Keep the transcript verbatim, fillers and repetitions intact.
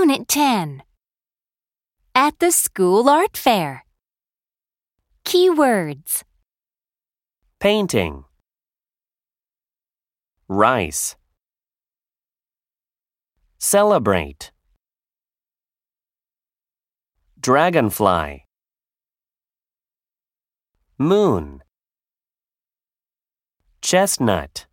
Unit ten. At the school art fair. Keywords. Painting. Rice. Celebrate. Dragonfly. Moon. Chestnut.